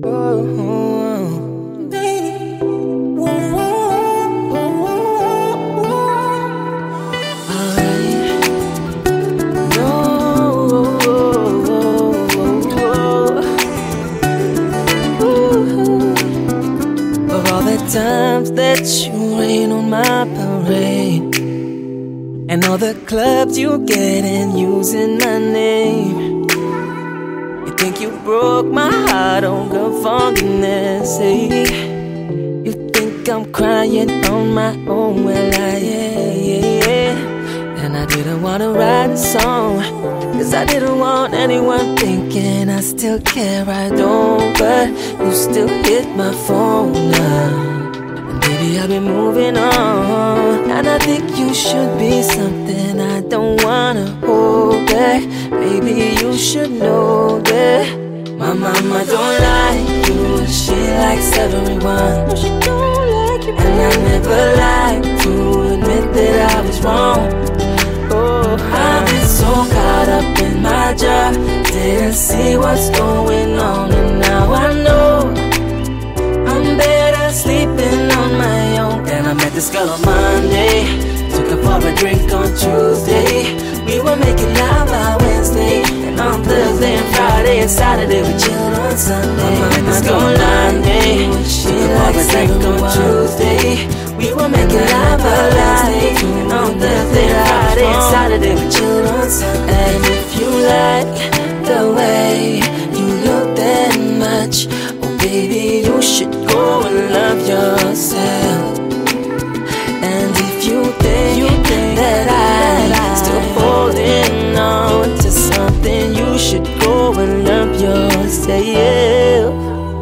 Times that you rain on my parade, and all the clubs you get in using my name. You think you broke my heart, oh girl, for goodness sake. You think I'm crying on my own, well yeah. And I didn't wanna write a song, cause I didn't want anyone thinking I still care, I don't. But you still hit my phone now. Baby, I've been moving on, and I think you should be something I don't wanna hold back. Baby, you should know that my mama don't like you, she likes everyone. No, she don't like you, and I never like to admit that I was wrong. Oh, I've been so caught up in my job, didn't see what's going on, and now I know I'm better sleeping on my own. And I met this girl on Monday, took her for a drink on Tuesday. We were making love on Wednesday, and on Thursday and Friday and Saturday we chilled on Sunday. I met this girl on Monday, she took her for a drink on Tuesday. We were making love on Wednesday, and on Thursday and Friday and Saturday we chilled on Sunday. And if you like the way you look that much, oh baby, you should go and love yourself. And if you think that I'm still holding on to something, you should go and love yourself.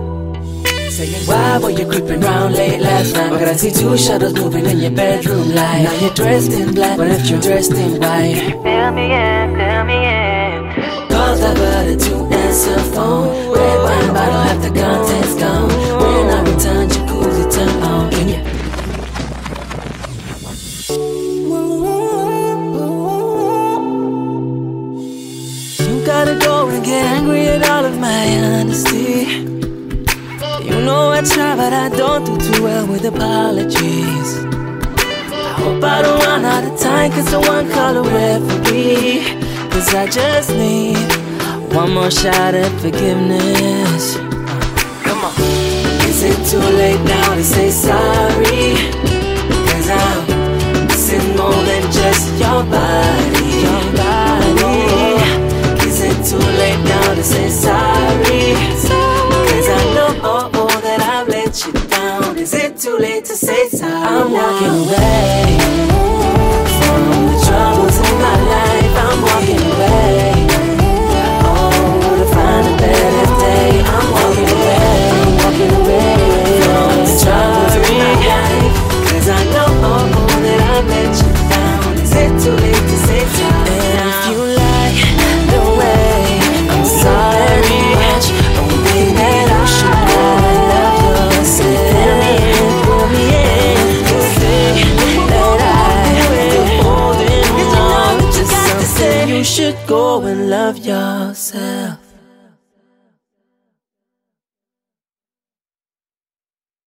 Why were you creeping around late last night? But I see two shadows moving in your bedroom light. Now you're dressed in black, but if you're dressed in white, fill me in. Calls diverted to answer phone. Red wine bottle, half the contents gone. When I return, jacuzzi turn on. Can you? You gotta go and get angry at all of my honesty. You know I try, but I don't do too well with apologies. I hope I don't run out of time, cause someone call a referee. Cause I just need one more shot at forgiveness. Come on. Is it too late now to say sorry? Cause I'm missing more than just your body. Is it too late now to say sorry? Cause I know that I've let you down. Is it too late to say sorry? I'm walking away from the troubles in my life. I'm walking away, oh, to find a better day. I'm walking away from the troubles in my life. Cause I know that I've let you down. Is it too late to say sorry? And if you like the way I'm sorry, oh baby, you should go and love yourself. Pull me in, you say that I'm still holding on to something. You should go and love yourself.